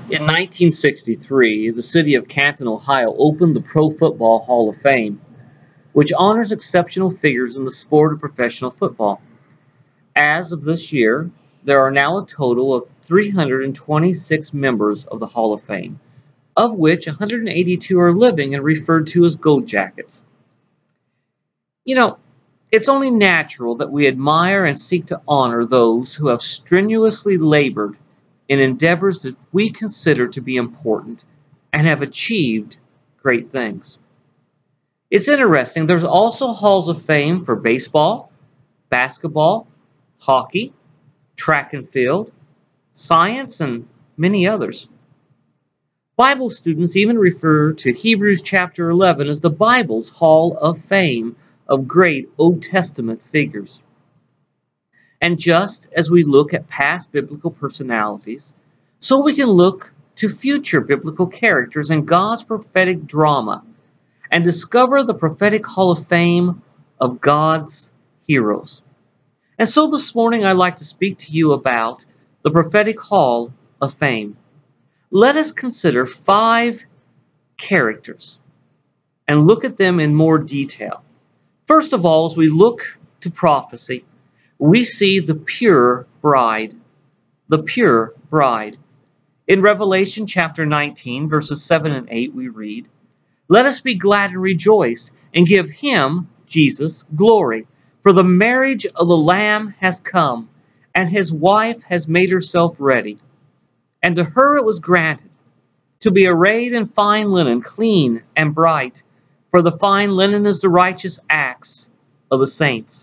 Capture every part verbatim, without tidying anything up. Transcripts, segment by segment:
In nineteen sixty-three, the city of Canton, Ohio opened the Pro Football Hall of Fame, which honors exceptional figures in the sport of professional football. As of this year, there are now a total of three hundred twenty-six members of the Hall of Fame, of which one hundred eighty-two are living and referred to as Gold Jackets. You know, it's only natural that we admire and seek to honor those who have strenuously labored in endeavors that we consider to be important and have achieved great things. It's interesting, there's also halls of fame for baseball, basketball, hockey, track and field, science, and many others. Bible students even refer to Hebrews chapter eleven as the Bible's Hall of Fame of great Old Testament figures. And just as we look at past biblical personalities, so we can look to future biblical characters in God's prophetic drama and discover the prophetic Hall of Fame of God's heroes. And so this morning I'd like to speak to you about the prophetic Hall of Fame. Let us consider five characters and look at them in more detail. First of all, as we look to prophecy, we see the pure bride. The pure bride. In Revelation chapter nineteen, verses seven and eight, we read, "Let us be glad and rejoice, and give him, Jesus, glory. For the marriage of the Lamb has come, and his wife has made herself ready. And to her it was granted to be arrayed in fine linen, clean and bright. For the fine linen is the righteous acts of the saints."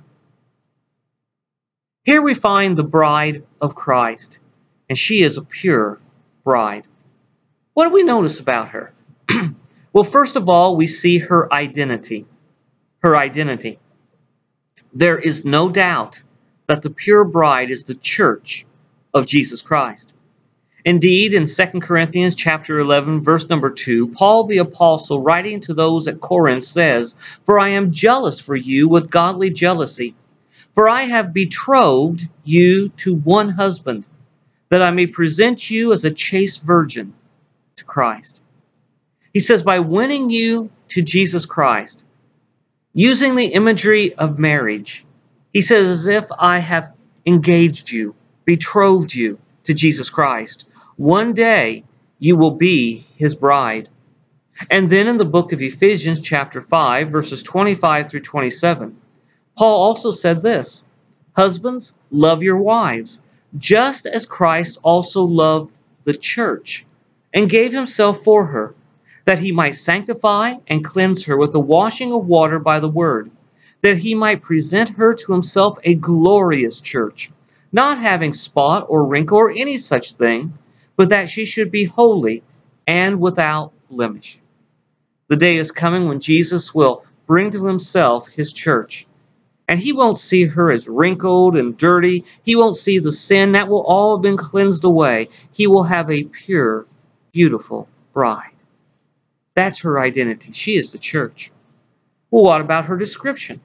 Here we find the bride of Christ, and she is a pure bride. What do we notice about her? Well, first of all, we see her identity. Her identity. There is no doubt that the pure bride is the church of Jesus Christ. Indeed, in Second Corinthians chapter eleven, verse number two, Paul the apostle, writing to those at Corinth, says, "For I am jealous for you with godly jealousy. For I have betrothed you to one husband, that I may present you as a chaste virgin to Christ." He says, by winning you to Jesus Christ, using the imagery of marriage, he says, as if I have engaged you, betrothed you to Jesus Christ, one day you will be his bride. And then in the book of Ephesians chapter five, verses twenty-five through twenty-seven, Paul also said this, "Husbands, love your wives, just as Christ also loved the church, and gave himself for her, that he might sanctify and cleanse her with the washing of water by the word, that he might present her to himself a glorious church, not having spot or wrinkle or any such thing, but that she should be holy and without blemish." The day is coming when Jesus will bring to himself his church. And he won't see her as wrinkled and dirty. He won't see the sin. That will all have been cleansed away. He will have a pure, beautiful bride. That's her identity. She is the church. Well, what about her description?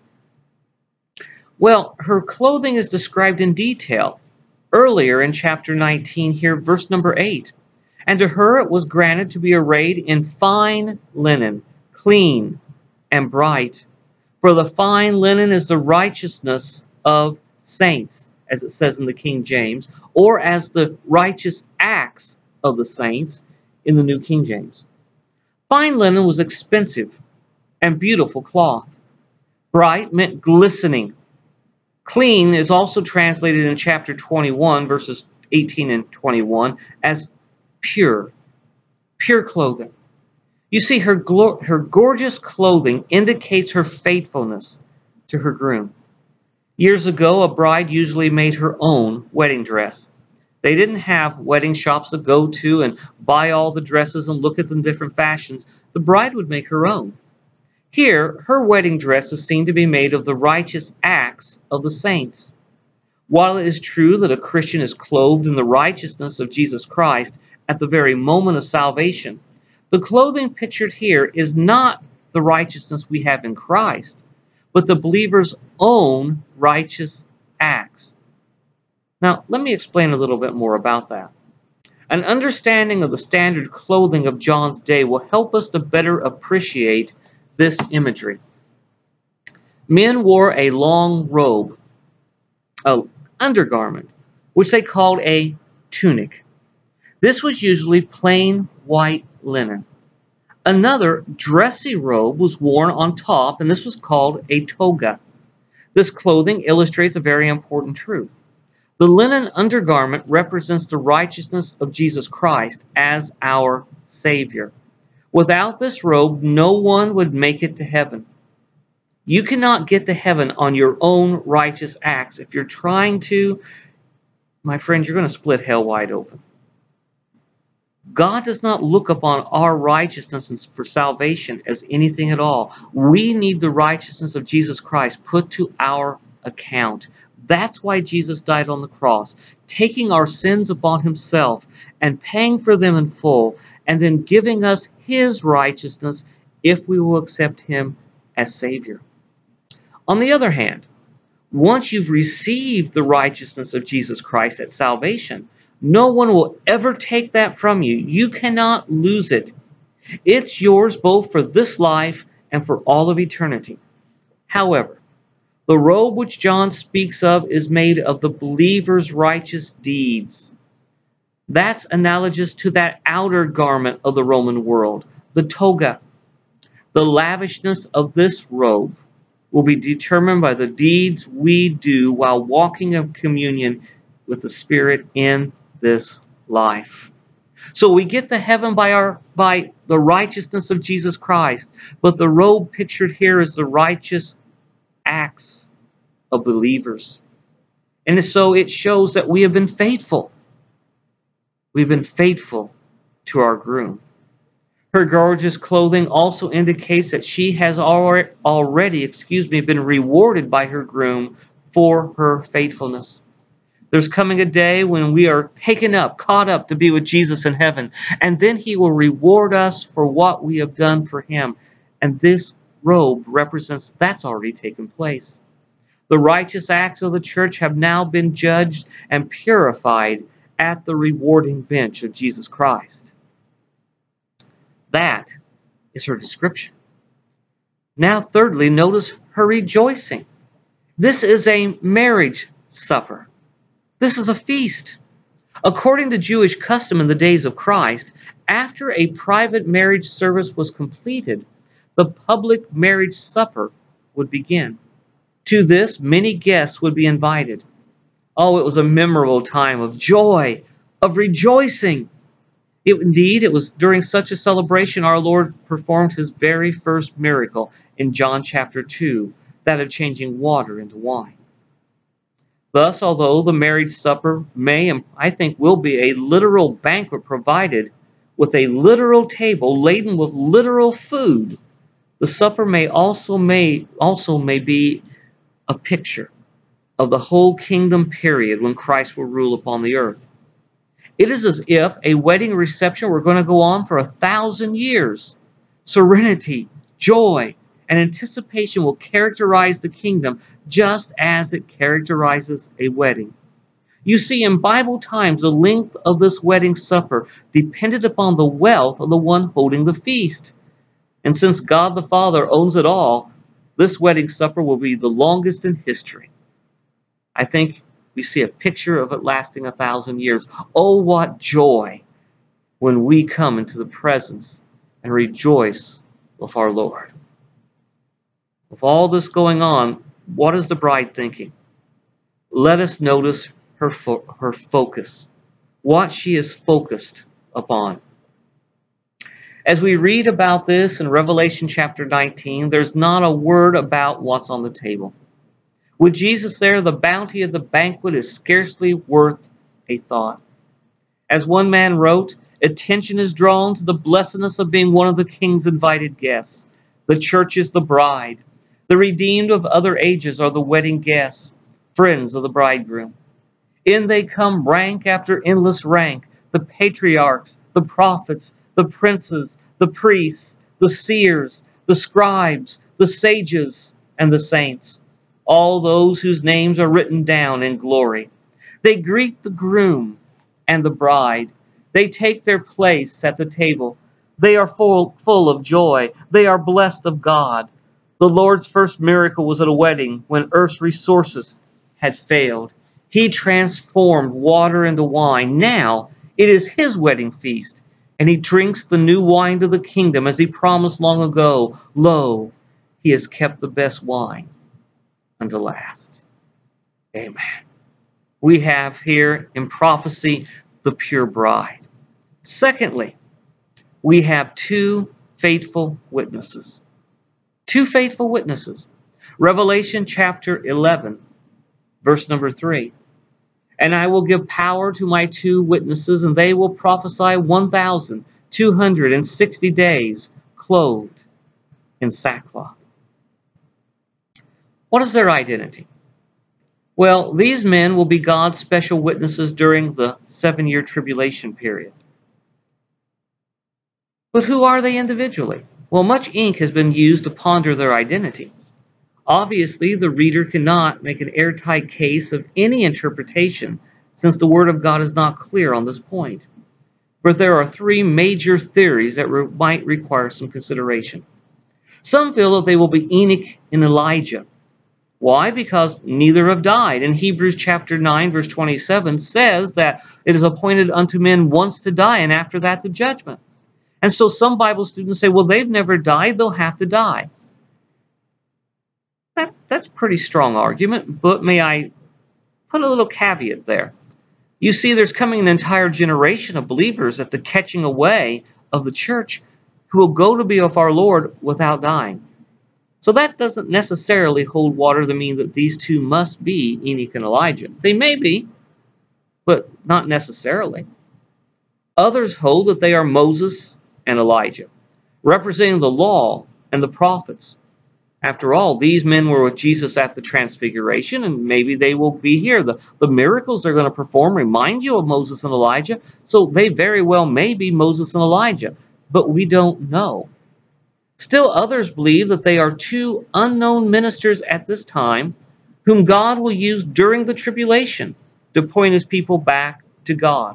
Well, her clothing is described in detail earlier in chapter nineteen, here, verse number eight. "And to her it was granted to be arrayed in fine linen, clean and bright. For the fine linen is the righteousness of saints," as it says in the King James, or as the righteous acts of the saints in the New King James. Fine linen was expensive and beautiful cloth. Bright meant glistening. Clean is also translated in chapter twenty-one, verses eighteen and twenty-one, as pure, pure clothing. You see, her, glo- her gorgeous clothing indicates her faithfulness to her groom. Years ago, a bride usually made her own wedding dress. They didn't have wedding shops to go to and buy all the dresses and look at them in different fashions. The bride would make her own. Here, her wedding dress is seen to be made of the righteous acts of the saints. While it is true that a Christian is clothed in the righteousness of Jesus Christ at the very moment of salvation, the clothing pictured here is not the righteousness we have in Christ, but the believer's own righteous acts. Now, let me explain a little bit more about that. An understanding of the standard clothing of John's day will help us to better appreciate this imagery. Men wore a long robe, an undergarment, which they called a tunic. This was usually plain white linen. Another dressy robe was worn on top, and this was called a toga. This clothing illustrates a very important truth. The linen undergarment represents the righteousness of Jesus Christ as our Savior. Without this robe, no one would make it to heaven. You cannot get to heaven on your own righteous acts. If you're trying to, my friend, you're going to split hell wide open. God does not look upon our righteousness for salvation as anything at all. We need the righteousness of Jesus Christ put to our account. That's why Jesus died on the cross, taking our sins upon himself and paying for them in full, and then giving us his righteousness if we will accept him as Savior. On the other hand, once you've received the righteousness of Jesus Christ at salvation, no one will ever take that from you. You cannot lose it. It's yours both for this life and for all of eternity. However, the robe which John speaks of is made of the believer's righteous deeds. That's analogous to that outer garment of the Roman world, the toga. The lavishness of this robe will be determined by the deeds we do while walking in communion with the Spirit in this life. So we get to heaven by our by the righteousness of Jesus Christ, but the robe pictured here is the righteous acts of believers. And so it shows that we have been faithful. We've been faithful to our groom. Her gorgeous clothing also indicates that she has already, already, excuse me, been rewarded by her groom for her faithfulness. There's coming a day when we are taken up, caught up to be with Jesus in heaven, and then he will reward us for what we have done for him. And this robe represents that's already taken place. The righteous acts of the church have now been judged and purified at the rewarding bench of Jesus Christ. That is her description. Now, thirdly, notice her rejoicing. This is a marriage supper. This is a feast. According to Jewish custom in the days of Christ, after a private marriage service was completed, the public marriage supper would begin. To this, many guests would be invited. Oh, it was a memorable time of joy, of rejoicing. It, indeed, it was during such a celebration our Lord performed his very first miracle in John chapter two, that of changing water into wine. Thus, although the marriage supper may and I think will be a literal banquet provided with a literal table laden with literal food, the supper may also may also may be a picture of the whole kingdom period when Christ will rule upon the earth. It is as if a wedding reception were going to go on for a thousand years. Serenity, joy, and anticipation will characterize the kingdom just as it characterizes a wedding. You see, in Bible times, the length of this wedding supper depended upon the wealth of the one holding the feast. And since God the Father owns it all, this wedding supper will be the longest in history. I think we see a picture of it lasting a thousand years. Oh, what joy when we come into the presence and rejoice with our Lord. With all this going on, what is the bride thinking? Let us notice her, fo- her focus, what she is focused upon. As we read about this in Revelation chapter nineteen, there's not a word about what's on the table. With Jesus there, the bounty of the banquet is scarcely worth a thought. As one man wrote, attention is drawn to the blessedness of being one of the king's invited guests. The church is the bride. The redeemed of other ages are the wedding guests, friends of the bridegroom. In they come rank after endless rank, the patriarchs, the prophets, the princes, the priests, the seers, the scribes, the sages, and the saints. All those whose names are written down in glory. They greet the groom and the bride. They take their place at the table. They are full, full of joy. They are blessed of God. The Lord's first miracle was at a wedding when earth's resources had failed. He transformed water into wine. Now it is his wedding feast, and he drinks the new wine to the kingdom as he promised long ago. Lo, he has kept the best wine unto last. Amen. We have here in prophecy the pure bride. Secondly, we have two faithful witnesses. Two faithful witnesses. Revelation chapter eleven, verse number three. And I will give power to my two witnesses, and they will prophesy one thousand two hundred sixty days, clothed in sackcloth. What is their identity? Well, these men will be God's special witnesses during the seven-year tribulation period. But who are they individually? Well, much ink has been used to ponder their identities. Obviously, the reader cannot make an airtight case of any interpretation, since the Word of God is not clear on this point. But there are three major theories that re- might require some consideration. Some feel that they will be Enoch and Elijah. Why? Because neither have died. In Hebrews chapter nine, verse twenty-seven says that it is appointed unto men once to die, and after that the judgment. And so some Bible students say, well, they've never died, they'll have to die. That, that's a pretty strong argument, but may I put a little caveat there? You see, there's coming an entire generation of believers at the catching away of the church who will go to be with our Lord without dying. So that doesn't necessarily hold water to mean that these two must be Enoch and Elijah. They may be, but not necessarily. Others hold that they are Moses and Elijah, representing the law and the prophets. After all, these men were with Jesus at the Transfiguration, and maybe they will be here. The, the miracles they're going to perform remind you of Moses and Elijah, so they very well may be Moses and Elijah, but we don't know. Still, others believe that they are two unknown ministers at this time whom God will use during the tribulation to point his people back to God.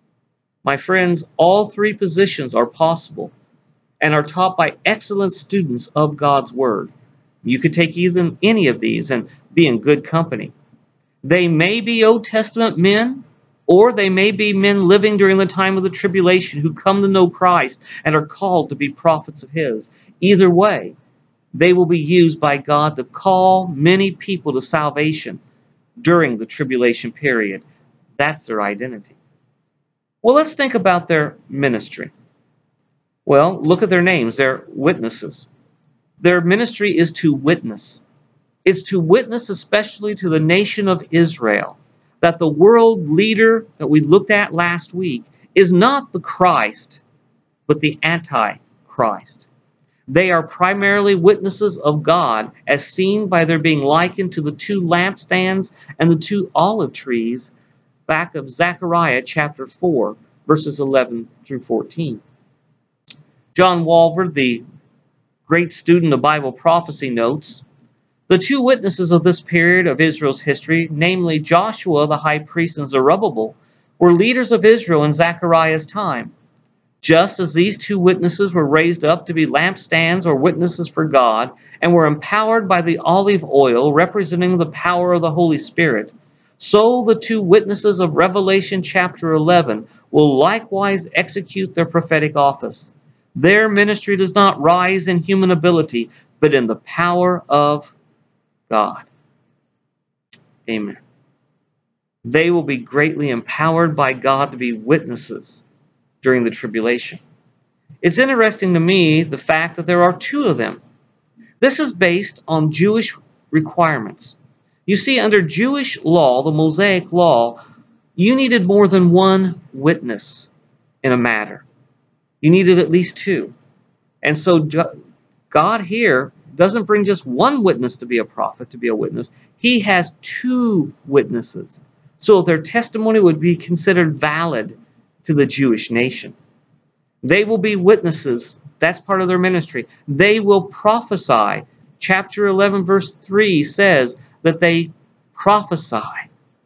My friends, all three positions are possible and are taught by excellent students of God's Word. You could take either any of these and be in good company. They may be Old Testament men, or they may be men living during the time of the tribulation who come to know Christ and are called to be prophets of his. Either way, they will be used by God to call many people to salvation during the tribulation period. That's their identity. Well, let's think about their ministry. Well, look at their names. They're witnesses. Their ministry is to witness. It's to witness especially to the nation of Israel that the world leader that we looked at last week is not the Christ, but the Antichrist. They are primarily witnesses of God, as seen by their being likened to the two lampstands and the two olive trees back of Zechariah chapter four, verses eleven through fourteen. John Walvoord, the great student of Bible prophecy, notes, the two witnesses of this period of Israel's history, namely Joshua the high priest and Zerubbabel, were leaders of Israel in Zechariah's time. Just as these two witnesses were raised up to be lampstands or witnesses for God and were empowered by the olive oil representing the power of the Holy Spirit, so the two witnesses of Revelation chapter eleven will likewise execute their prophetic office. Their ministry does not rise in human ability, but in the power of God. Amen. They will be greatly empowered by God to be witnesses during the tribulation. It's interesting to me the fact that there are two of them. This is based on Jewish requirements. You see, under Jewish law, the Mosaic law, you needed more than one witness in a matter. You needed at least two. And so God here doesn't bring just one witness to be a prophet, to be a witness. He has two witnesses. So their testimony would be considered valid to the Jewish nation. They will be witnesses. That's part of their ministry. They will prophesy. Chapter eleven, verse three says that they prophesy.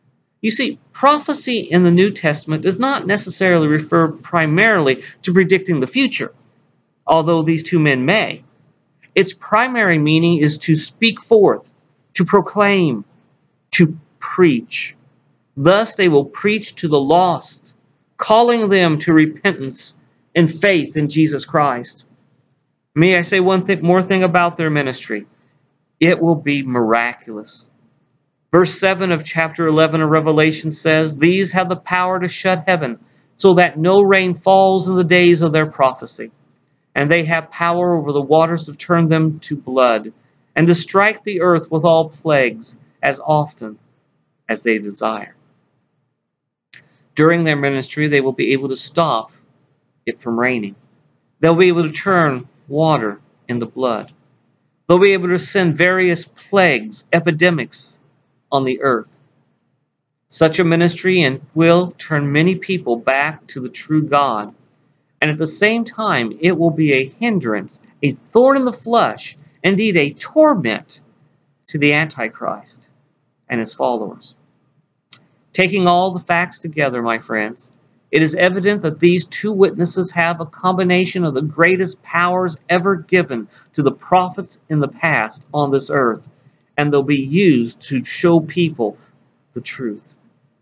You see, prophecy in the New Testament does not necessarily refer primarily to predicting the future, although these two men may. Its primary meaning is to speak forth, to proclaim, to preach. Thus they will preach to the lost, calling them to repentance and faith in Jesus Christ. May I say one thing, more thing about their ministry? It will be miraculous. Verse seven of chapter eleven of Revelation says, "These have the power to shut heaven, so that no rain falls in the days of their prophecy. And they have power over the waters to turn them to blood, and to strike the earth with all plagues as often as they desire." During their ministry, they will be able to stop it from raining. They'll be able to turn water into blood. They'll be able to send various plagues, epidemics on the earth. Such a ministry and will turn many people back to the true God. And at the same time, it will be a hindrance, a thorn in the flesh, indeed a torment to the Antichrist and his followers. Taking all the facts together, my friends, it is evident that these two witnesses have a combination of the greatest powers ever given to the prophets in the past on this earth, and they'll be used to show people the truth.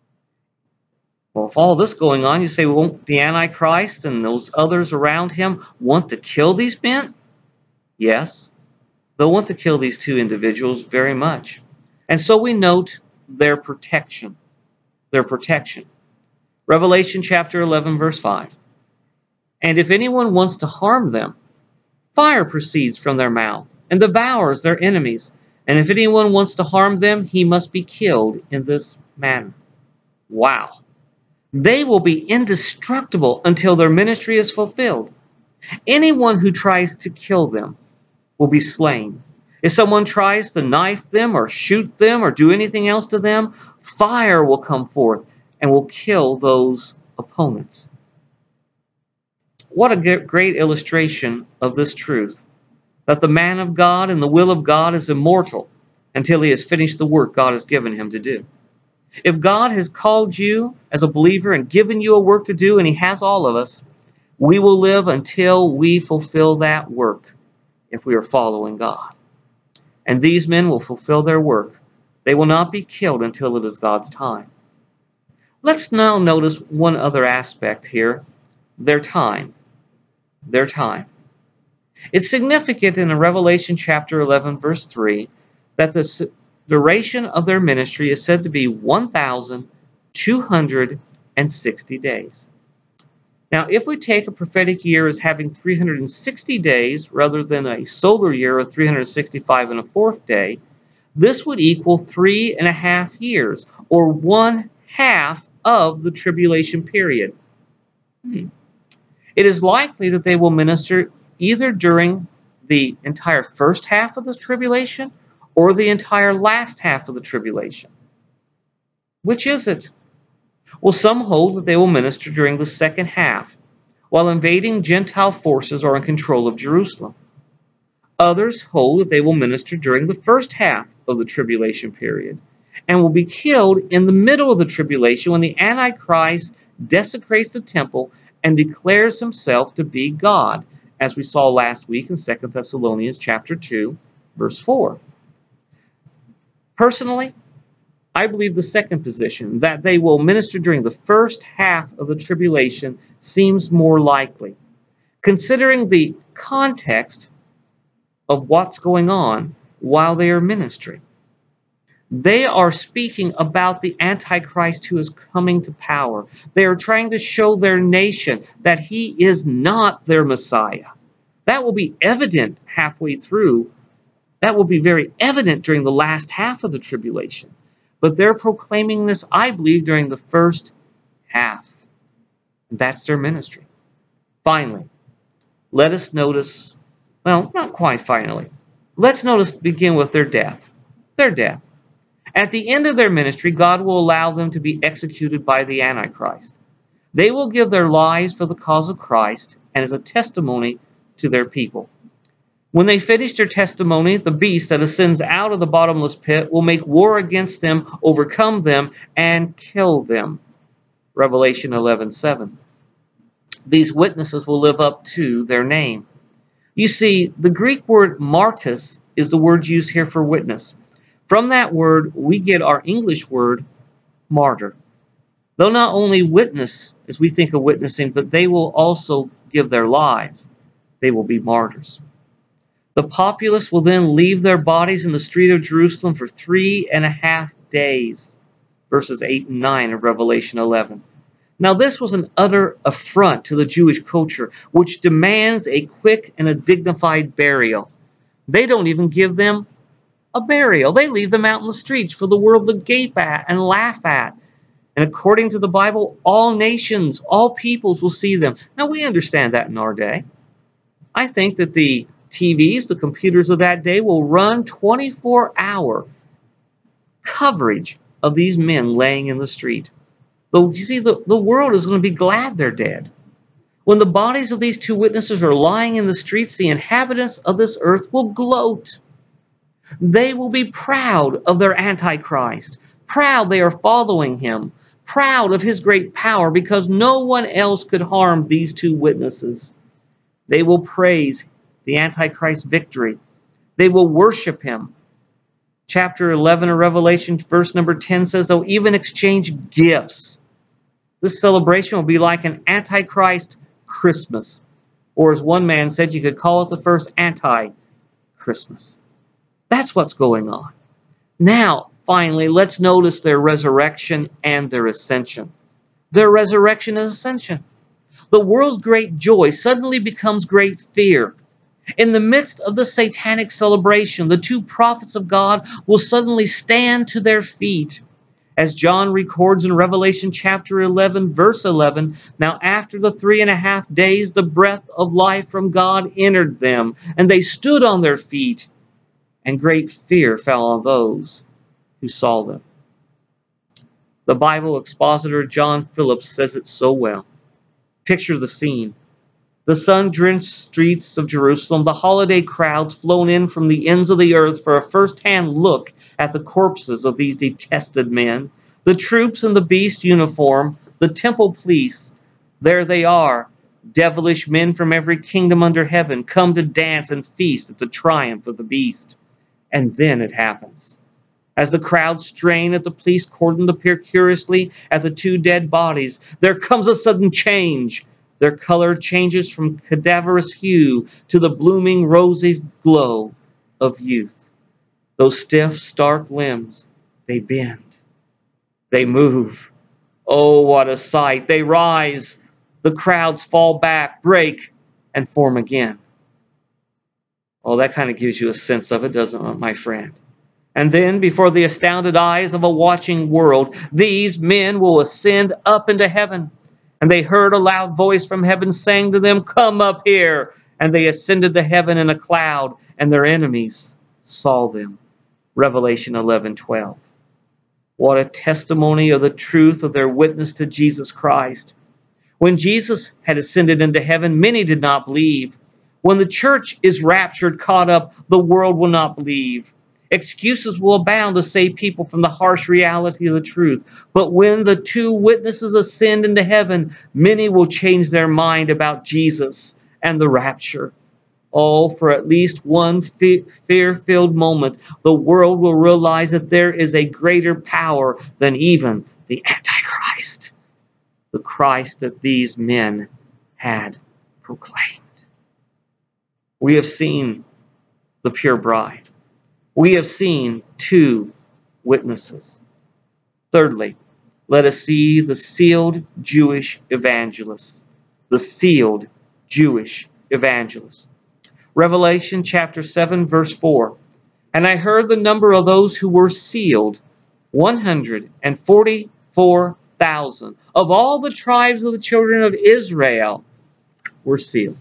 Well, with all this going on, you say, won't the Antichrist and those others around him want to kill these men? Yes, they'll want to kill these two individuals very much. And so we note their protection. Their protection. Revelation chapter eleven, verse five. "And if anyone wants to harm them, fire proceeds from their mouth and devours their enemies. And if anyone wants to harm them, he must be killed in this manner." Wow. They will be indestructible until their ministry is fulfilled. Anyone who tries to kill them will be slain. If someone tries to knife them or shoot them or do anything else to them, fire will come forth and will kill those opponents. What a great illustration of this truth, that the man of God and the will of God is immortal until he has finished the work God has given him to do. If God has called you as a believer and given you a work to do, and he has all of us, we will live until we fulfill that work if we are following God. And these men will fulfill their work. They will not be killed until it is God's time. Let's now notice one other aspect here, their time. Their time. It's significant in Revelation chapter eleven, verse three, that the duration of their ministry is said to be one thousand two hundred sixty days. Now, if we take a prophetic year as having three hundred sixty days rather than a solar year of three hundred sixty-five and a fourth day, this would equal three and a half years, or one half of the tribulation period. Hmm. It is likely that they will minister either during the entire first half of the tribulation or the entire last half of the tribulation. Which is it? Well, some hold that they will minister during the second half, while invading Gentile forces are in control of Jerusalem. Others hold that they will minister during the first half of the tribulation period, and will be killed in the middle of the tribulation when the Antichrist desecrates the temple and declares himself to be God, as we saw last week in Second Thessalonians chapter two, verse four. Personally, I believe the second position, that they will minister during the first half of the tribulation, seems more likely, considering the context of what's going on while they are ministering. They are speaking about the Antichrist who is coming to power. They are trying to show their nation that he is not their Messiah. That will be evident halfway through. That will be very evident during the last half of the tribulation. But they're proclaiming this, I believe, during the first half. That's their ministry. Finally, let us notice, well, not quite finally. Let's notice, begin with their death. Their death. At the end of their ministry, God will allow them to be executed by the Antichrist. They will give their lives for the cause of Christ and as a testimony to their people. When they finish their testimony, the beast that ascends out of the bottomless pit will make war against them, overcome them, and kill them. Revelation eleven seven. These witnesses will live up to their name. You see, the Greek word martys is the word used here for witness. From that word, we get our English word martyr. They'll not only witness as we think of witnessing, but they will also give their lives. They will be martyrs. The populace will then leave their bodies in the street of Jerusalem for three and a half days. Verses eight and nine of Revelation eleven. Now this was an utter affront to the Jewish culture, which demands a quick and a dignified burial. They don't even give them a burial. They leave them out in the streets for the world to gape at and laugh at. And according to the Bible, all nations, all peoples will see them. Now we understand that in our day. I think that the T Vs, the computers of that day will run twenty-four hour coverage of these men laying in the street. Though you see, the, the world is going to be glad they're dead. When the bodies of these two witnesses are lying in the streets, the inhabitants of this earth will gloat. They will be proud of their Antichrist, proud they are following him, proud of his great power because no one else could harm these two witnesses. They will praise the Antichrist's victory. They will worship him. Chapter eleven of Revelation, verse number ten says they'll even exchange gifts. This celebration will be like an Antichrist Christmas. Or as one man said, you could call it the first anti-Christmas. That's what's going on. Now, finally, let's notice their resurrection and their ascension. Their resurrection and ascension. The world's great joy suddenly becomes great fear. In the midst of the satanic celebration, the two prophets of God will suddenly stand to their feet. As John records in Revelation chapter eleven, verse eleven, now after the three and a half days, the breath of life from God entered them, and they stood on their feet, and great fear fell on those who saw them. The Bible expositor John Phillips says it so well. Picture the scene. The sun-drenched streets of Jerusalem, the holiday crowds flown in from the ends of the earth for a first-hand look at the corpses of these detested men. The troops in the beast uniform, the temple police, there they are, devilish men from every kingdom under heaven, come to dance and feast at the triumph of the beast. And then it happens. As the crowd strain at the police cordon to peer curiously at the two dead bodies, there comes a sudden change. Their color changes from cadaverous hue to the blooming rosy glow of youth. Those stiff, stark limbs, they bend. They move. Oh, what a sight. They rise. The crowds fall back, break, and form again. Oh, that kind of gives you a sense of it, doesn't it, my friend? And then, before the astounded eyes of a watching world, these men will ascend up into heaven. And they heard a loud voice from heaven saying to them, "Come up here." And they ascended to heaven in a cloud, and their enemies saw them. Revelation eleven twelve. What a testimony of the truth of their witness to Jesus Christ. When Jesus had ascended into heaven, many did not believe. When the church is raptured, caught up, the world will not believe. Excuses will abound to save people from the harsh reality of the truth. But when the two witnesses ascend into heaven, many will change their mind about Jesus and the rapture. Oh, for at least one fear-filled moment, the world will realize that there is a greater power than even the Antichrist, the Christ that these men had proclaimed. We have seen the pure bride. We have seen two witnesses. Thirdly, let us see the sealed Jewish evangelists. The sealed Jewish evangelists. Revelation chapter seven, verse four. And I heard the number of those who were sealed, one hundred forty-four thousand. Of all the tribes of the children of Israel were sealed.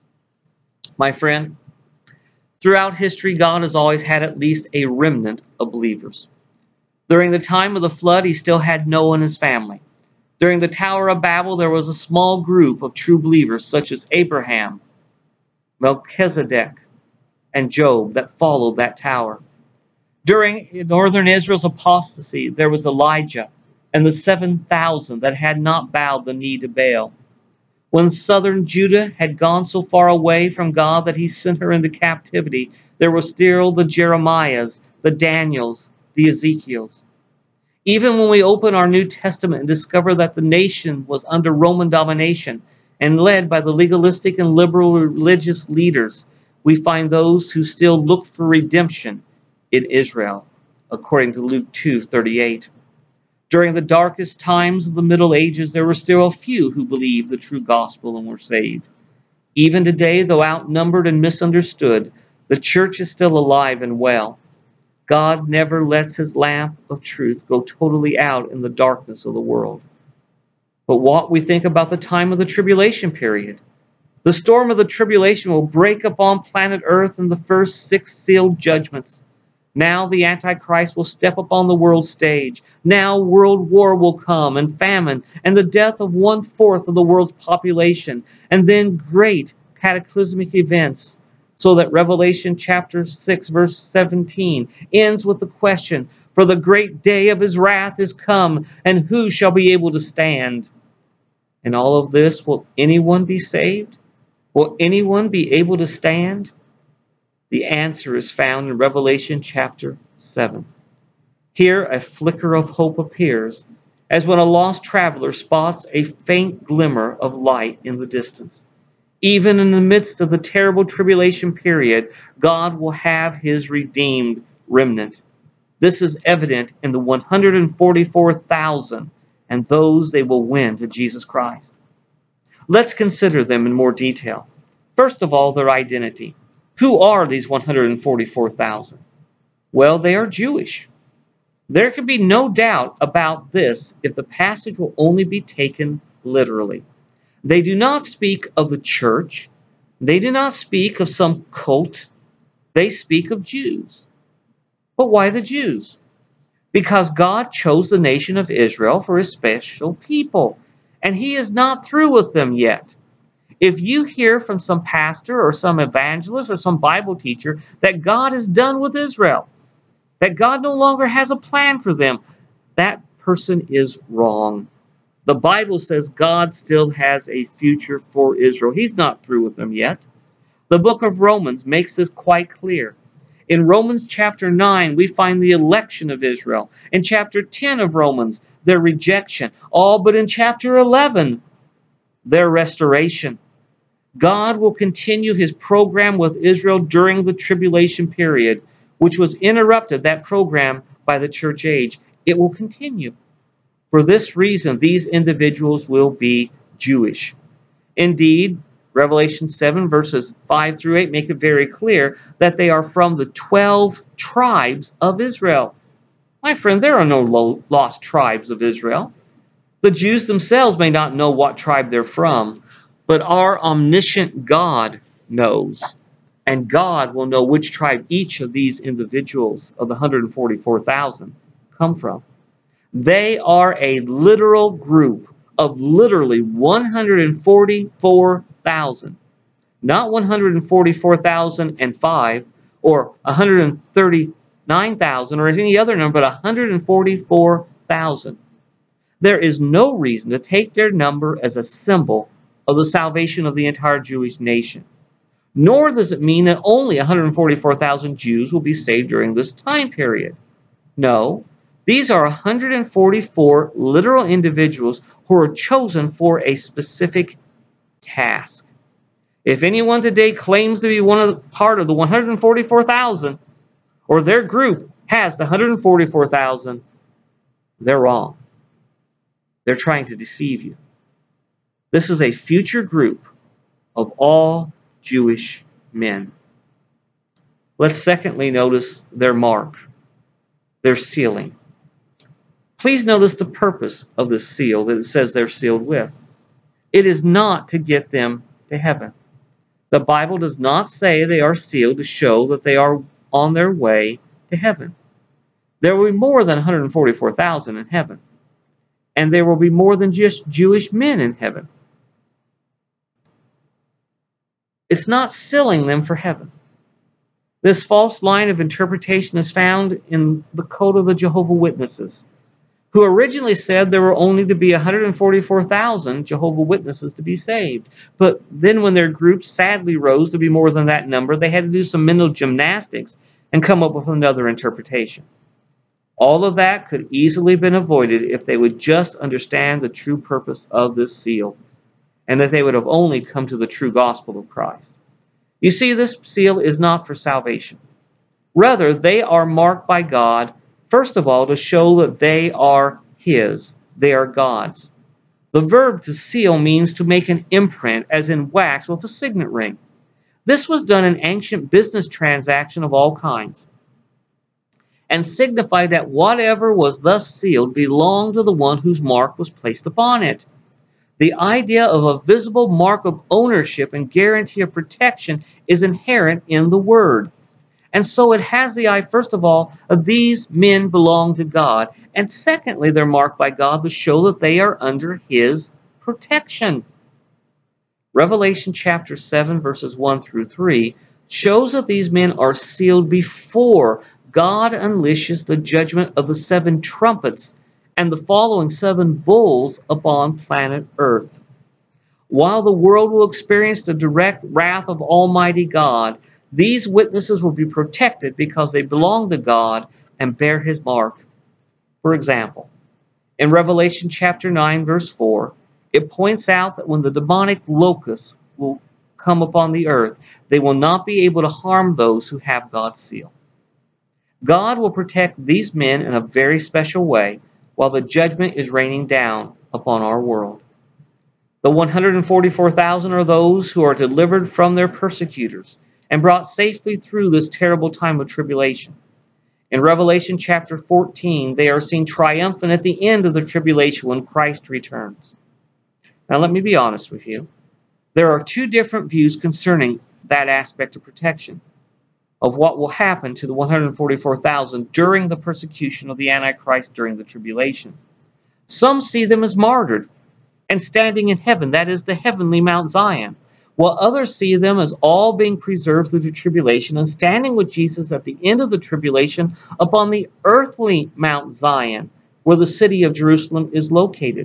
My friend, throughout history, God has always had at least a remnant of believers. During the time of the flood, he still had Noah and his family. During the Tower of Babel, there was a small group of true believers, such as Abraham, Melchizedek, and Job that followed that tower. During northern Israel's apostasy, there was Elijah and the seven thousand that had not bowed the knee to Baal. When southern Judah had gone so far away from God that he sent her into captivity, there were still the Jeremiahs, the Daniels, the Ezekiels. Even when we open our New Testament and discover that the nation was under Roman domination and led by the legalistic and liberal religious leaders, we find those who still look for redemption in Israel, according to Luke two thirty-eight. During the darkest times of the Middle Ages, there were still a few who believed the true gospel and were saved. Even today, though outnumbered and misunderstood, the church is still alive and well. God never lets his lamp of truth go totally out in the darkness of the world. But what we think about the time of the tribulation period? The storm of the tribulation will break upon planet Earth in the first six sealed judgments. Now the Antichrist will step upon the world stage. Now world war will come, and famine, and the death of one-fourth of the world's population, and then great cataclysmic events, so that Revelation chapter six, verse seventeen ends with the question, "For the great day of his wrath is come, and who shall be able to stand?" In all of this, will anyone be saved? Will anyone be able to stand? The answer is found in Revelation chapter seven. Here, a flicker of hope appears, as when a lost traveler spots a faint glimmer of light in the distance. Even in the midst of the terrible tribulation period, God will have his redeemed remnant. This is evident in the one hundred forty-four thousand and those they will win to Jesus Christ. Let's consider them in more detail. First of all, their identity. Who are these one hundred forty-four thousand? Well, they are Jewish. There can be no doubt about this if the passage will only be taken literally. They do not speak of the church. They do not speak of some cult. They speak of Jews. But why the Jews? Because God chose the nation of Israel for his special people, and he is not through with them yet. If you hear from some pastor or some evangelist or some Bible teacher that God is done with Israel, that God no longer has a plan for them, that person is wrong. The Bible says God still has a future for Israel. He's not through with them yet. The book of Romans makes this quite clear. In Romans chapter nine, we find the election of Israel. In chapter ten of Romans, their rejection. All but in chapter eleven, their restoration. God will continue his program with Israel during the tribulation period, which was interrupted, that program, by the church age. It will continue. For this reason, these individuals will be Jewish. Indeed, Revelation seven, verses five through eight make it very clear that they are from the twelve tribes of Israel. My friend, there are no lost tribes of Israel. The Jews themselves may not know what tribe they're from, but our omniscient God knows. And God will know which tribe each of these individuals of the one hundred forty-four thousand come from. They are a literal group of literally one hundred forty-four thousand. Not one hundred forty-four thousand five or one hundred thirty-nine thousand or any other number, but one hundred forty-four thousand. There is no reason to take their number as a symbol of the salvation of the entire Jewish nation. Nor does it mean that only one hundred forty-four thousand Jews will be saved during this time period. No, these are one hundred forty-four literal individuals who are chosen for a specific task. If anyone today claims to be one of the, part of the one hundred forty-four thousand, or their group has the one hundred forty-four thousand, they're wrong. They're trying to deceive you. This is a future group of all Jewish men. Let's secondly notice their mark, their sealing. Please notice the purpose of this seal that it says they're sealed with. It is not to get them to heaven. The Bible does not say they are sealed to show that they are on their way to heaven. There will be more than one hundred forty-four thousand in heaven. And there will be more than just Jewish men in heaven. It's not sealing them for heaven. This false line of interpretation is found in the Code of the Jehovah's Witnesses, who originally said there were only to be one hundred forty-four thousand Jehovah's Witnesses to be saved. But then when their group sadly rose to be more than that number, they had to do some mental gymnastics and come up with another interpretation. All of that could easily have been avoided if they would just understand the true purpose of this seal, and that they would have only come to the true gospel of Christ. You see, this seal is not for salvation. Rather, they are marked by God, first of all, to show that they are His, they are God's. The verb to seal means to make an imprint, as in wax, with a signet ring. This was done in ancient business transactions of all kinds, and signified that whatever was thus sealed belonged to the one whose mark was placed upon it. The idea of a visible mark of ownership and guarantee of protection is inherent in the word. And so it has the eye, first of all, of these men belong to God, and secondly, they're marked by God to show that they are under His protection. Revelation chapter seven, verses one through three, shows that these men are sealed before God unleashes the judgment of the seven trumpets and the following seven bowls upon planet Earth. While the world will experience the direct wrath of Almighty God, these witnesses will be protected because they belong to God and bear His mark. For example, in Revelation chapter nine, verse four, it points out that when the demonic locusts will come upon the earth, they will not be able to harm those who have God's seal. God will protect these men in a very special way while the judgment is raining down upon our world. The one hundred forty-four thousand are those who are delivered from their persecutors and brought safely through this terrible time of tribulation. In Revelation chapter fourteen, they are seen triumphant at the end of the tribulation when Christ returns. Now let me be honest with you. There are two different views concerning that aspect of protection, of what will happen to the one hundred forty-four thousand during the persecution of the Antichrist during the tribulation. Some see them as martyred and standing in heaven, that is, the heavenly Mount Zion, while others see them as all being preserved through the tribulation and standing with Jesus at the end of the tribulation upon the earthly Mount Zion, where the city of Jerusalem is located.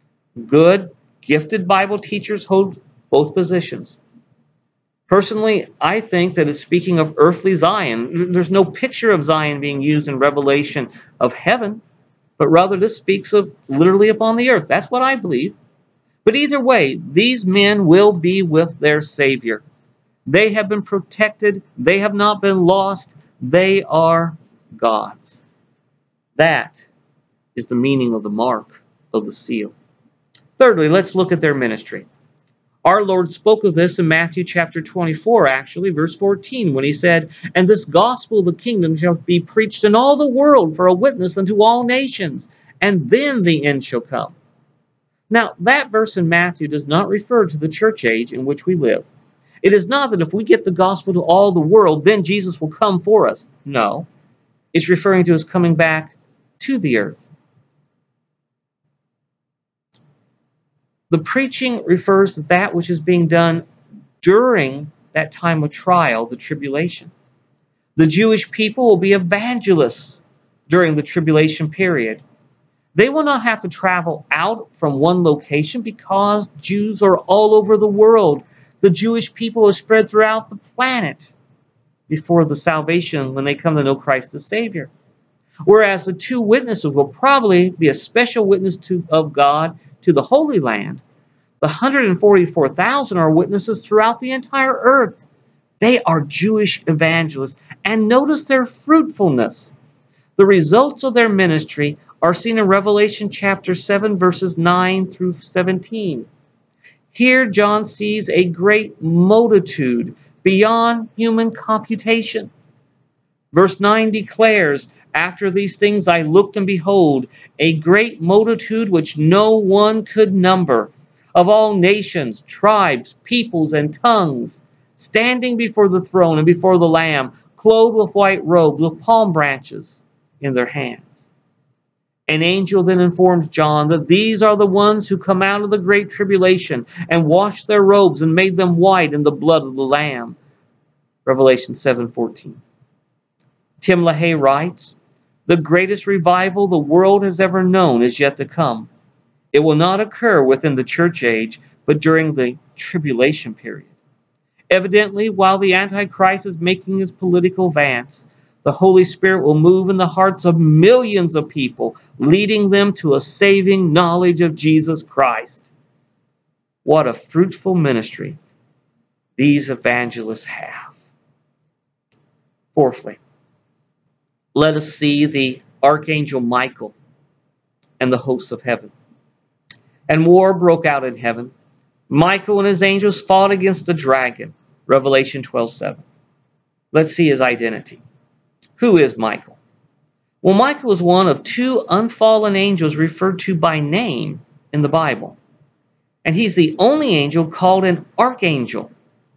Good, gifted Bible teachers hold both positions. Personally, I think that it's speaking of earthly Zion. There's no picture of Zion being used in Revelation of heaven, but rather this speaks of literally upon the earth. That's what I believe. But either way, these men will be with their Savior. They have been protected. They have not been lost. They are God's. That is the meaning of the mark of the seal. Thirdly, let's look at their ministry. Our Lord spoke of this in Matthew chapter twenty-four, actually, verse fourteen, when He said, "And this gospel of the kingdom shall be preached in all the world for a witness unto all nations, and then the end shall come." Now, that verse in Matthew does not refer to the church age in which we live. It is not that if we get the gospel to all the world, then Jesus will come for us. No, it's referring to His coming back to the earth. The preaching refers to that which is being done during that time of trial, the tribulation. The Jewish people will be evangelists during the tribulation period. They will not have to travel out from one location because Jews are all over the world. The Jewish people are spread throughout the planet before the salvation when they come to know Christ the Savior. Whereas the two witnesses will probably be a special witness to, of God to the Holy Land. The one hundred forty-four thousand are witnesses throughout the entire earth. They are Jewish evangelists. And notice their fruitfulness. The results of their ministry are seen in Revelation chapter seven, verses nine through seventeen. Here John sees a great multitude beyond human computation. Verse nine declares, "After these things I looked, and behold, a great multitude which no one could number, of all nations, tribes, peoples, and tongues, standing before the throne and before the Lamb, clothed with white robes, with palm branches in their hands." An angel then informs John that these are the ones who come out of the great tribulation and washed their robes and made them white in the blood of the Lamb. Revelation seven fourteen. Tim LaHaye writes, "The greatest revival the world has ever known is yet to come. It will not occur within the church age, but during the tribulation period. Evidently, while the Antichrist is making his political advance, the Holy Spirit will move in the hearts of millions of people, leading them to a saving knowledge of Jesus Christ." What a fruitful ministry these evangelists have. Fourthly, let us see the Archangel Michael and the hosts of heaven. And war broke out in heaven. Michael and his angels fought against the dragon. Revelation twelve seven. Let's see his identity. Who is Michael? Well, Michael is one of two unfallen angels referred to by name in the Bible. And he's the only angel called an archangel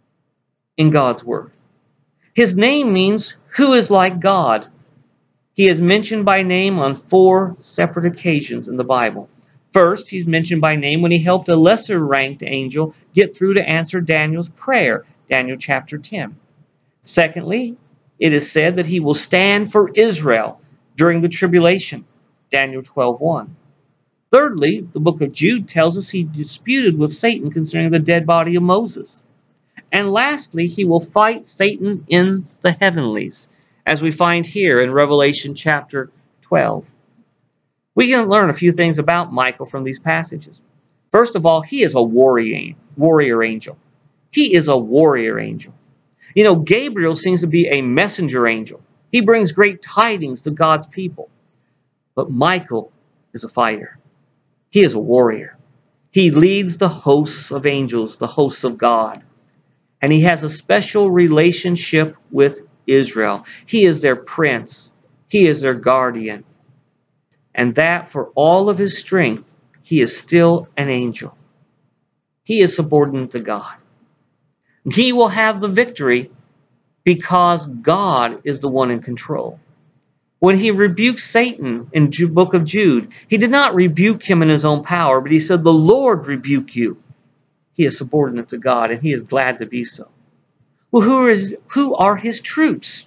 in God's Word. His name means who is like God. He is mentioned by name on four separate occasions in the Bible. First, he's mentioned by name when he helped a lesser-ranked angel get through to answer Daniel's prayer, Daniel chapter ten. Secondly, it is said that he will stand for Israel during the tribulation, Daniel twelve one. Thirdly, the book of Jude tells us he disputed with Satan concerning the dead body of Moses. And lastly, he will fight Satan in the heavenlies, as we find here in Revelation chapter twelve. We can learn a few things about Michael from these passages. First of all, he is a warrior, warrior angel. He is a warrior angel. You know, Gabriel seems to be a messenger angel. He brings great tidings to God's people. But Michael is a fighter. He is a warrior. He leads the hosts of angels, the hosts of God. And he has a special relationship with Israel. He is their prince. He is their guardian. And that for all of his strength, he is still an angel. He is subordinate to God. He will have the victory because God is the one in control. When he rebuked Satan in the book of Jude, he did not rebuke him in his own power, but he said, "The Lord rebuke you." He is subordinate to God, and he is glad to be so. Well, who is who are his troops?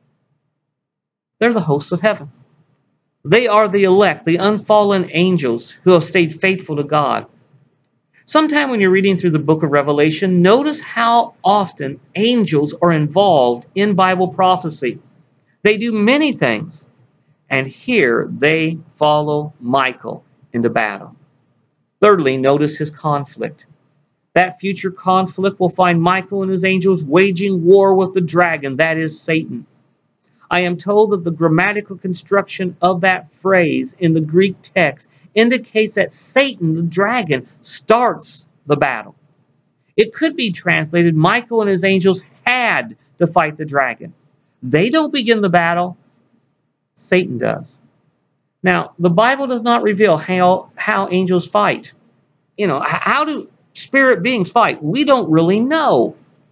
They're the hosts of heaven. They are the elect, the unfallen angels who have stayed faithful to God. Sometime when you're reading through the book of Revelation, notice how often angels are involved in Bible prophecy. They do many things, and here they follow Michael into battle. Thirdly, notice his conflict. That future conflict will find Michael and his angels waging war with the dragon, that is Satan. I am told that the grammatical construction of that phrase in the Greek text indicates that Satan, the dragon, starts the battle. It could be translated, Michael and his angels had to fight the dragon. They don't begin the battle, Satan does. Now, the Bible does not reveal how, how angels fight. You know, how do spirit beings fight? We don't really know.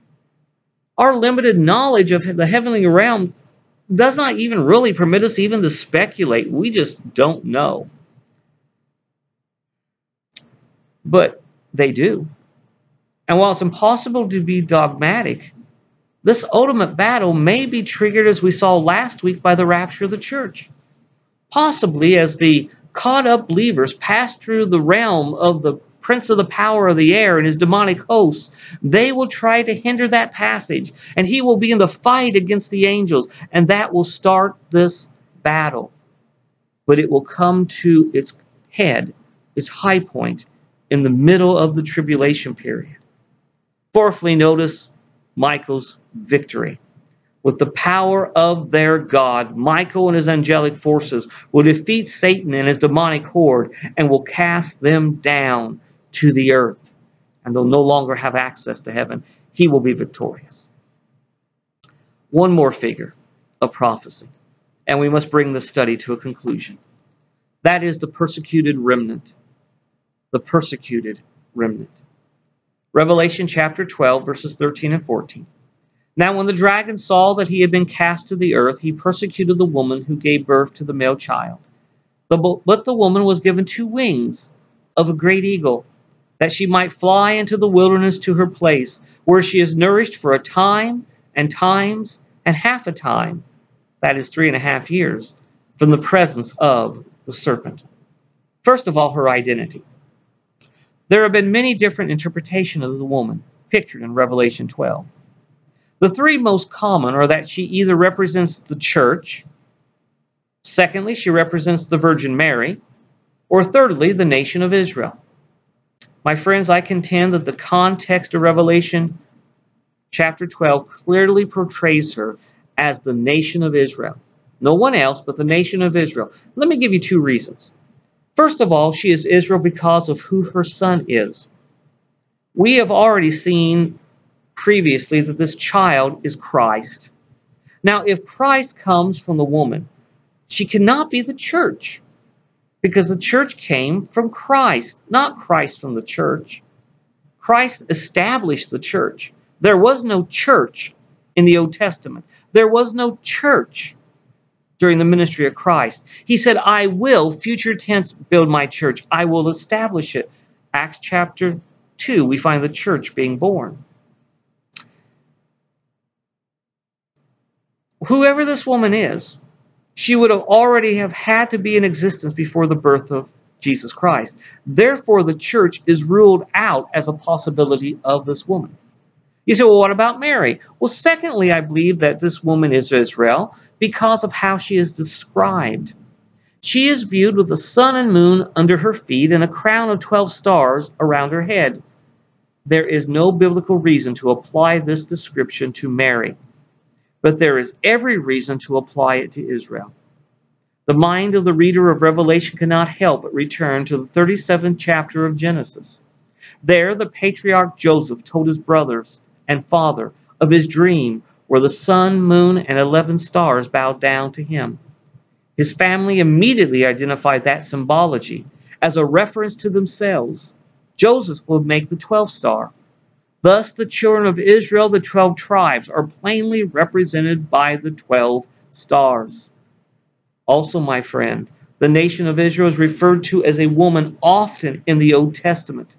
Our limited knowledge of the heavenly realm does not even really permit us even to speculate. We just don't know. But they do. And while it's impossible to be dogmatic, this ultimate battle may be triggered, as we saw last week, by the rapture of the church. Possibly as the caught up believers pass through the realm of the prince of the power of the air and his demonic hosts, they will try to hinder that passage, and he will be in the fight against the angels, and that will start this battle. But it will come to its head, its high point, in the middle of the tribulation period. Fourthly, notice Michael's victory. With the power of their God, Michael and his angelic forces will defeat Satan and his demonic horde and will cast them down to the earth. And they'll no longer have access to heaven. He will be victorious. One more figure of prophecy, and we must bring this study to a conclusion. That is the persecuted remnant. The persecuted remnant. Revelation chapter twelve, verses thirteen and fourteen. Now when the dragon saw that he had been cast to the earth, he persecuted the woman who gave birth to the male child. But the woman was given two wings of a great eagle, that she might fly into the wilderness to her place, where she is nourished for a time and times and half a time, that is three and a half years, from the presence of the serpent. First of all, her identity. There have been many different interpretations of the woman pictured in Revelation twelve. The three most common are that she either represents the church, secondly, she represents the Virgin Mary, or thirdly, the nation of Israel. My friends, I contend that the context of Revelation chapter twelve clearly portrays her as the nation of Israel. No one else but the nation of Israel. Let me give you two reasons. First of all, she is Israel because of who her son is. We have already seen previously that this child is Christ. Now, if Christ comes from the woman, she cannot be the church, because the church came from Christ, not Christ from the church. Christ established the church. There was no church in the Old Testament. There was no church during the ministry of Christ. He said, I will, future tense, build my church. I will establish it. Acts chapter two, we find the church being born. Whoever this woman is, she would have already have had to be in existence before the birth of Jesus Christ. Therefore, the church is ruled out as a possibility of this woman. You say, well, what about Mary? Well, secondly, I believe that this woman is Israel because of how she is described. She is viewed with the sun and moon under her feet and a crown of twelve stars around her head. There is no biblical reason to apply this description to Mary, but there is every reason to apply it to Israel. The mind of the reader of Revelation cannot help but return to the thirty-seventh chapter of Genesis. There, the patriarch Joseph told his brothers and father of his dream where the sun, moon, and eleven stars bowed down to him. His family immediately identified that symbology as a reference to themselves. Joseph would make the twelfth star. Thus, the children of Israel, the twelve tribes, are plainly represented by the twelve stars. Also, my friend, the nation of Israel is referred to as a woman often in the Old Testament.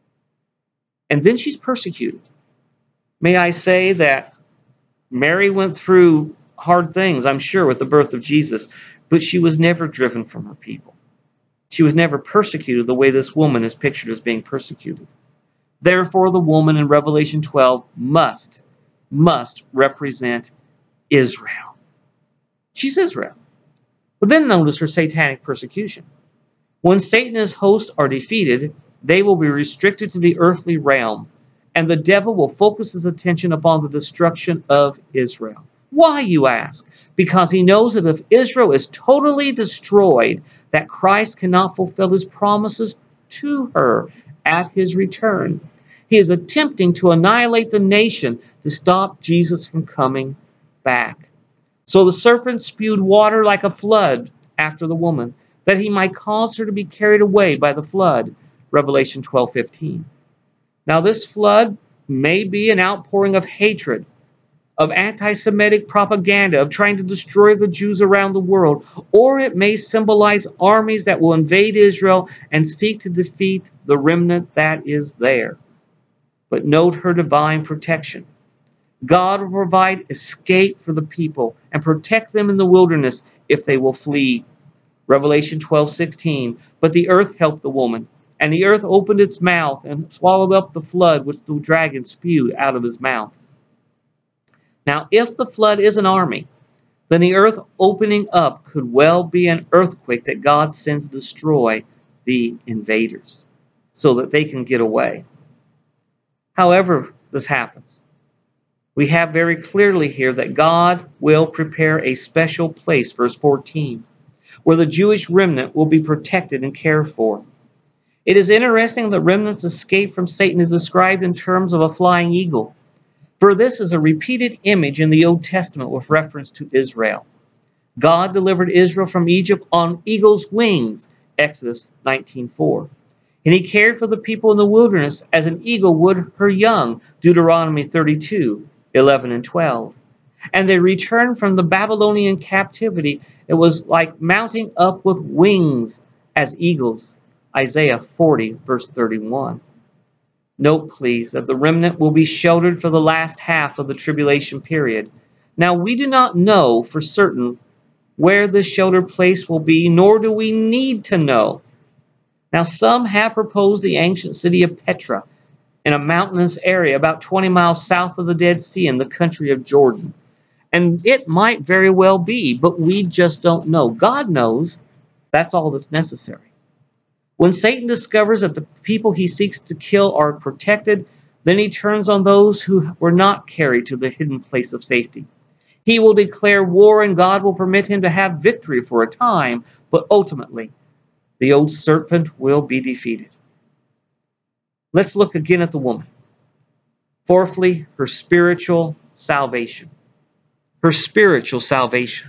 And then she's persecuted. May I say that Mary went through hard things, I'm sure, with the birth of Jesus, but she was never driven from her people. She was never persecuted the way this woman is pictured as being persecuted. Therefore, the woman in Revelation twelve must, must represent Israel. She's Israel. But then notice her satanic persecution. When Satan and his hosts are defeated, they will be restricted to the earthly realm, and the devil will focus his attention upon the destruction of Israel. Why, you ask? Because he knows that if Israel is totally destroyed, that Christ cannot fulfill his promises to her at his return. He is attempting to annihilate the nation to stop Jesus from coming back. So the serpent spewed water like a flood after the woman, that he might cause her to be carried away by the flood. Revelation twelve fifteen. Now this flood may be an outpouring of hatred, of anti-Semitic propaganda, of trying to destroy the Jews around the world, or it may symbolize armies that will invade Israel and seek to defeat the remnant that is there. But note her divine protection. God will provide escape for the people and protect them in the wilderness if they will flee. Revelation twelve sixteen. But the earth helped the woman, and the earth opened its mouth and swallowed up the flood which the dragon spewed out of his mouth. Now, if the flood is an army, then the earth opening up could well be an earthquake that God sends to destroy the invaders so that they can get away. However this happens, we have very clearly here that God will prepare a special place, verse fourteen, where the Jewish remnant will be protected and cared for. It is interesting that remnant's escape from Satan is described in terms of a flying eagle, for this is a repeated image in the Old Testament with reference to Israel. God delivered Israel from Egypt on eagle's wings, Exodus nineteen four. And he cared for the people in the wilderness as an eagle would her young, Deuteronomy thirty-two, eleven and twelve. And they returned from the Babylonian captivity. It was like mounting up with wings as eagles, Isaiah forty, verse thirty-one. Note, please, that the remnant will be sheltered for the last half of the tribulation period. Now, we do not know for certain where this sheltered place will be, nor do we need to know. Now, some have proposed the ancient city of Petra in a mountainous area about twenty miles south of the Dead Sea in the country of Jordan. And it might very well be, but we just don't know. God knows. That's all that's necessary. When Satan discovers that the people he seeks to kill are protected, then he turns on those who were not carried to the hidden place of safety. He will declare war, and God will permit him to have victory for a time, but ultimately, the old serpent will be defeated. Let's look again at the woman. Fourthly, her spiritual salvation. Her spiritual salvation.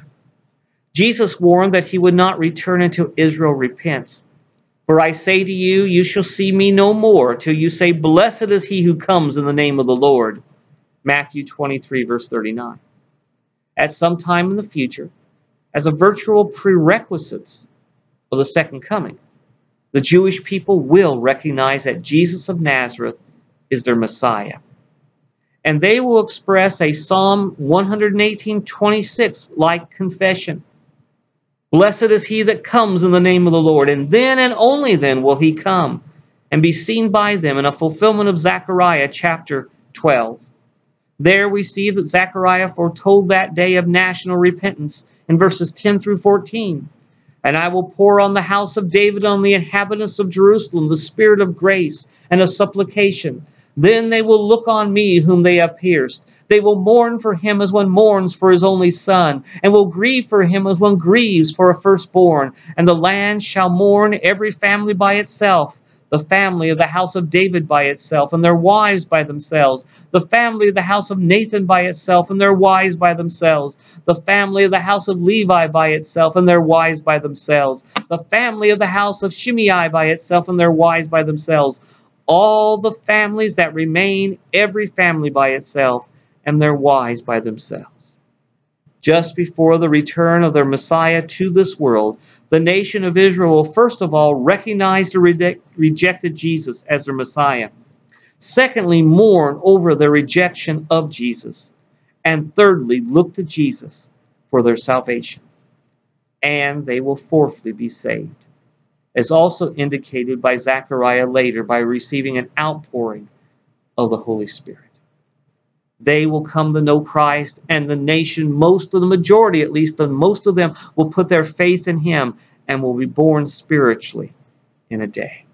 Jesus warned that he would not return until Israel repents. For I say to you, you shall see me no more till you say, blessed is he who comes in the name of the Lord. Matthew twenty-three, verse thirty-nine. At some time in the future, as a virtual prerequisite of the second coming, the Jewish people will recognize that Jesus of Nazareth is their Messiah. And they will express a Psalm one eighteen, twenty-six like confession. Blessed is he that comes in the name of the Lord, and then and only then will he come and be seen by them in a fulfillment of Zechariah chapter twelve. There we see that Zechariah foretold that day of national repentance in verses ten through fourteen. And I will pour on the house of David, on the inhabitants of Jerusalem, the spirit of grace and of supplication. Then they will look on me whom they have pierced. They will mourn for him as one mourns for his only son, and will grieve for him as one grieves for a firstborn. And the land shall mourn, every family by itself, the family of the house of David by itself, and their wives by themselves, the family of the house of Nathan by itself, and their wives by themselves, the family of the house of Levi by itself, and their wives by themselves, the family of the house of Shimei by itself, and their wives by themselves, all the families that remain, every family by itself, and their wives by themselves. Just before the return of their Messiah to this world, the nation of Israel will first of all recognize the re- rejected Jesus as their Messiah. Secondly, mourn over their rejection of Jesus. And thirdly, look to Jesus for their salvation. And they will fourthly be saved, as also indicated by Zechariah later by receiving an outpouring of the Holy Spirit. They will come to know Christ, and the nation, most of the majority at least, and most of them will put their faith in him and will be born spiritually in a day.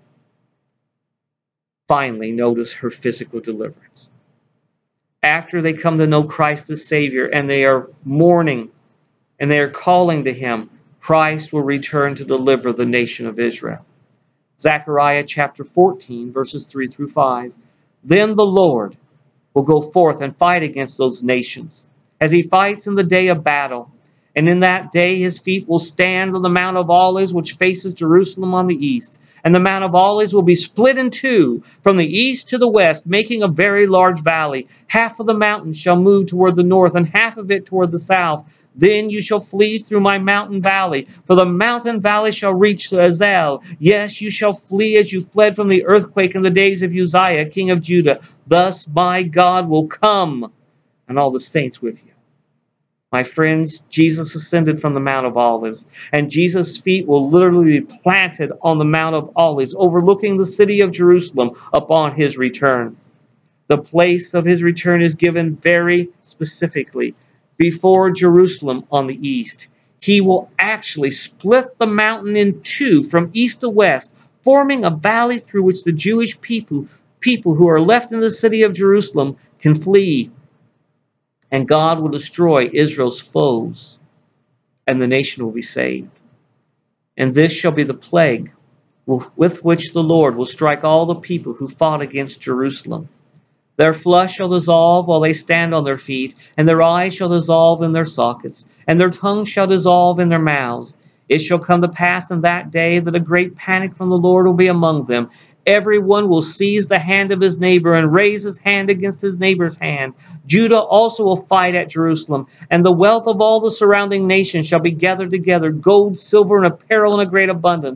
Finally, notice her physical deliverance. After they come to know Christ as Savior and they are mourning and they are calling to him, Christ will return to deliver the nation of Israel. Zechariah chapter fourteen, verses three through five. Then the Lord will go forth and fight against those nations, as he fights in the day of battle. And in that day his feet will stand on the Mount of Olives, which faces Jerusalem on the east. And the Mount of Olives will be split in two from the east to the west, making a very large valley. Half of the mountain shall move toward the north, and half of it toward the south. Then you shall flee through my mountain valley, for the mountain valley shall reach to Azel. Yes, you shall flee as you fled from the earthquake in the days of Uzziah, king of Judah. Thus my God will come, and all the saints with you. My friends, Jesus ascended from the Mount of Olives, and Jesus' feet will literally be planted on the Mount of Olives, overlooking the city of Jerusalem upon his return. The place of his return is given very specifically before Jerusalem on the east. He will actually split the mountain in two from east to west, forming a valley through which the Jewish people, people who are left in the city of Jerusalem can flee. And God will destroy Israel's foes, and the nation will be saved. And this shall be the plague with which the Lord will strike all the people who fought against Jerusalem. Their flesh shall dissolve while they stand on their feet, and their eyes shall dissolve in their sockets, and their tongues shall dissolve in their mouths. It shall come to pass in that day that a great panic from the Lord will be among them. Everyone will seize the hand of his neighbor and raise his hand against his neighbor's hand. Judah also will fight at Jerusalem, and the wealth of all the surrounding nations shall be gathered together, gold, silver, and apparel in a great abundance.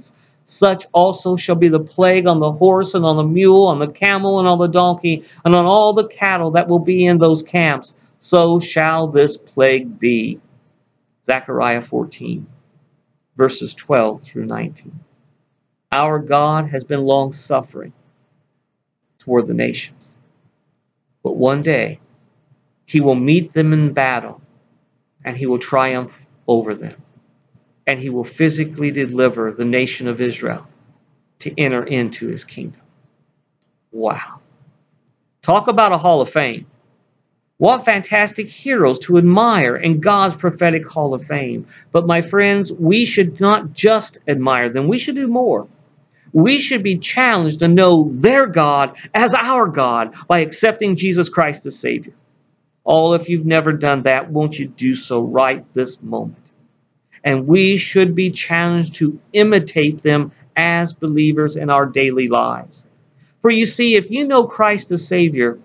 Such also shall be the plague on the horse and on the mule, on the camel and on the donkey, and on all the cattle that will be in those camps. So shall this plague be. Zechariah fourteen, verses twelve through nineteen. Our God has been long-suffering toward the nations. But one day, he will meet them in battle, and he will triumph over them. And he will physically deliver the nation of Israel to enter into his kingdom. Wow. Talk about a hall of fame. What fantastic heroes to admire in God's prophetic hall of fame. But my friends, we should not just admire them. We should do more. We should be challenged to know their God as our God by accepting Jesus Christ as Savior. Oh, if you've never done that, won't you do so right this moment? And we should be challenged to imitate them as believers in our daily lives. For you see, if you know Christ as Savior,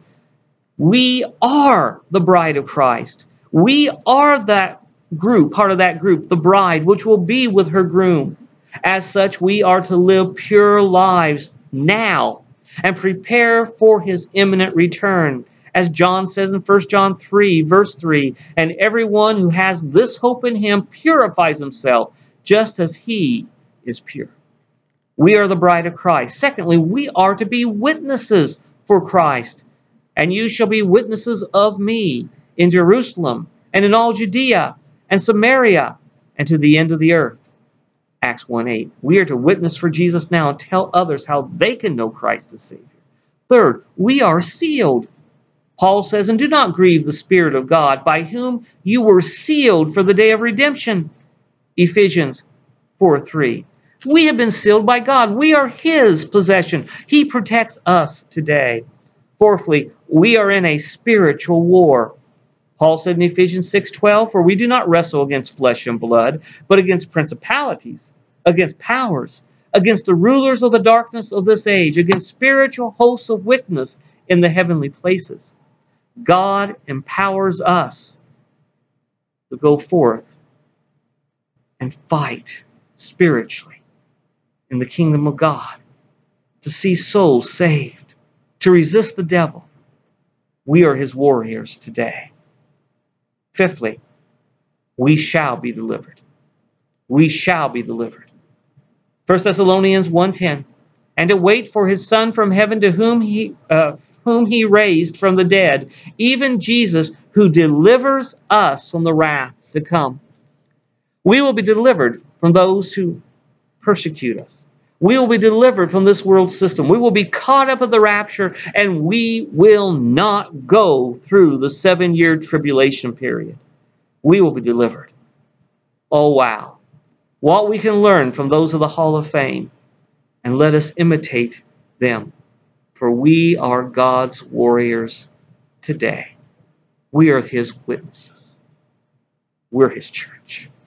we are the bride of Christ. We are that group, part of that group, the bride, which will be with her groom. As such, we are to live pure lives now and prepare for his imminent return. As John says in First John three, verse three, and everyone who has this hope in him purifies himself, just as he is pure. We are the bride of Christ. Secondly, we are to be witnesses for Christ. And you shall be witnesses of me in Jerusalem and in all Judea and Samaria and to the end of the earth. Acts one eight. We are to witness for Jesus now and tell others how they can know Christ as Savior. Third, we are sealed. Paul says, and do not grieve the Spirit of God, by whom you were sealed for the day of redemption. Ephesians four three. We have been sealed by God. We are his possession. He protects us today. Fourthly, we are in a spiritual war. Paul said in Ephesians six twelve, for we do not wrestle against flesh and blood, but against principalities, against powers, against the rulers of the darkness of this age, against spiritual hosts of wickedness in the heavenly places. God empowers us to go forth and fight spiritually in the kingdom of God, to see souls saved, to resist the devil. We are his warriors today. Fifthly, we shall be delivered. We shall be delivered. First Thessalonians one ten, and to wait for his Son from heaven, to whom he uh, whom he raised from the dead, even Jesus, who delivers us from the wrath to come. We will be delivered from those who persecute us. We will be delivered from this world system. We will be caught up at the rapture, and we will not go through the seven-year tribulation period. We will be delivered. Oh, wow. What we can learn from those of the Hall of Fame, and let us imitate them. For we are God's warriors today. We are his witnesses. We're his church.